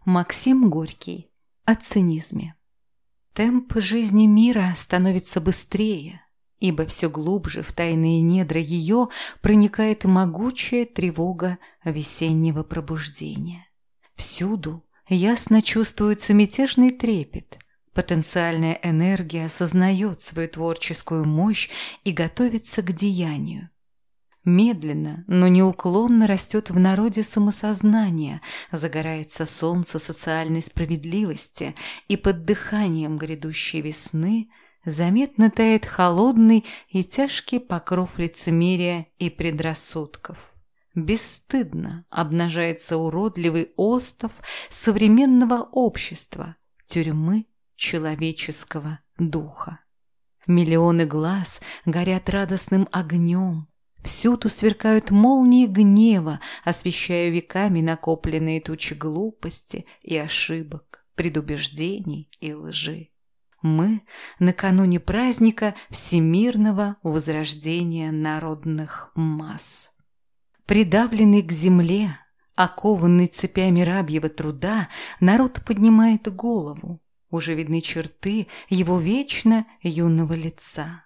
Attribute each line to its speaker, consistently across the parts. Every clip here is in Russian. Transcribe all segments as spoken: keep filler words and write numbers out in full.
Speaker 1: Максим Горький о цинизме. Темп жизни мира становится быстрее, ибо все глубже в тайные недра ее проникает могучая тревога весеннего пробуждения. Всюду ясно чувствуется мятежный трепет. Потенциальная энергия осознает свою творческую мощь и готовится к деянию. Медленно, но неуклонно растет в народе самосознание, загорается солнце социальной справедливости, и под дыханием грядущей весны заметно тает холодный и тяжкий покров лицемерия и предрассудков. Бесстыдно обнажается уродливый остов современного общества, тюрьмы человеческого духа. Миллионы глаз горят радостным огнем, всюду сверкают молнии гнева, освещая веками накопленные тучи глупости и ошибок, предубеждений и лжи. Мы накануне праздника всемирного возрождения народных масс. Придавленный к земле, окованный цепями рабьего труда, народ поднимает голову. Уже видны черты его вечно юного лица.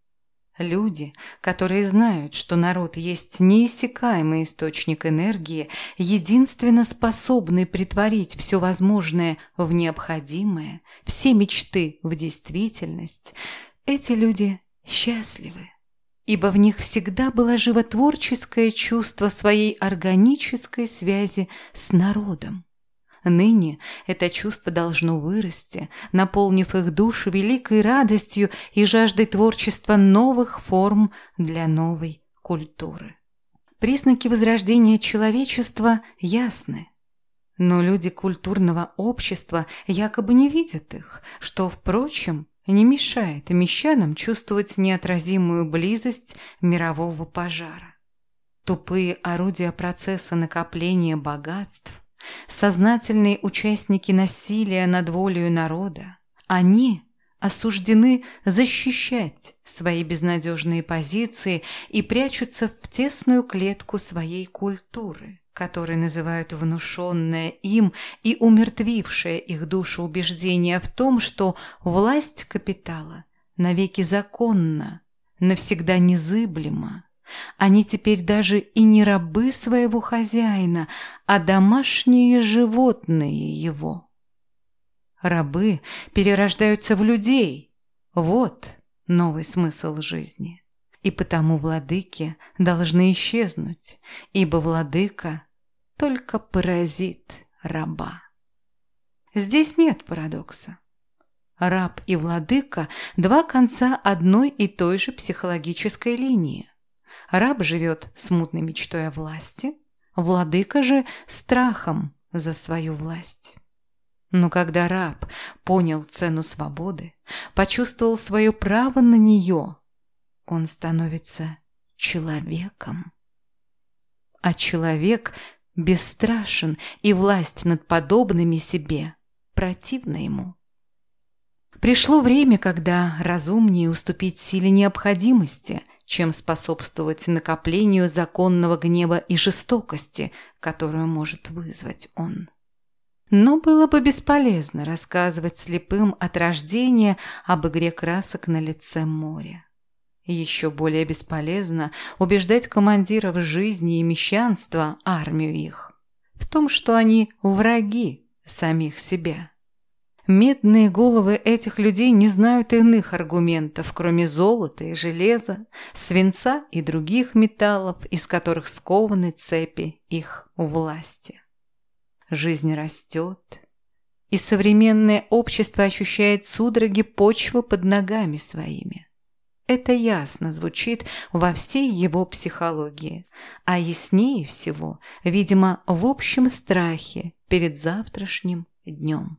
Speaker 1: Люди, которые знают, что народ есть неиссякаемый источник энергии, единственно способный претворить все возможное в необходимое, все мечты в действительность, эти люди счастливы, ибо в них всегда было животворческое чувство своей органической связи с народом. Ныне это чувство должно вырасти, наполнив их душу великой радостью и жаждой творчества новых форм для новой культуры. Признаки возрождения человечества ясны, но люди культурного общества якобы не видят их, что, впрочем, не мешает мещанам чувствовать неотразимую близость мирового пожара. Тупые орудия процесса накопления богатств, сознательные участники насилия над волею народа, они осуждены защищать свои безнадежные позиции и прячутся в тесную клетку своей культуры, которую называют внушенное им и умертвившее их душу убеждение в том, что власть капитала навеки законна, навсегда незыблема. Они теперь даже и не рабы своего хозяина, а домашние животные его. Рабы перерождаются в людей. Вот новый смысл жизни. И потому владыки должны исчезнуть, ибо владыка только поразит раба. Здесь нет парадокса. Раб и владыка – два конца одной и той же психологической линии. Раб живет смутной мечтой о власти, владыка же страхом за свою власть. Но когда раб понял цену свободы, почувствовал свое право на нее, он становится человеком. А человек бесстрашен, и власть над подобными себе противна ему. Пришло время, когда разумнее уступить силе необходимости, чем способствовать накоплению законного гнева и жестокости, которую может вызвать он. Но было бы бесполезно рассказывать слепым от рождения об игре красок на лице моря. Еще более бесполезно убеждать командиров жизни и мещанства, армию их, в том, что они враги самих себя. Медные головы этих людей не знают иных аргументов, кроме золота и железа, свинца и других металлов, из которых скованы цепи их власти. Жизнь растет, и современное общество ощущает судороги почвы под ногами своими. Это ясно звучит во всей его психологии, а яснее всего, видимо, в общем страхе перед завтрашним днем.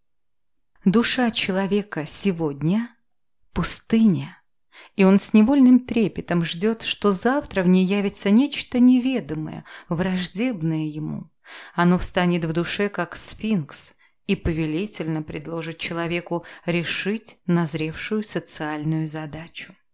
Speaker 1: Душа человека сегодня – пустыня, и он с невольным трепетом ждет, что завтра в ней явится нечто неведомое, враждебное ему. Оно встанет в душе, как сфинкс, и повелительно предложит человеку решить назревшую социальную задачу.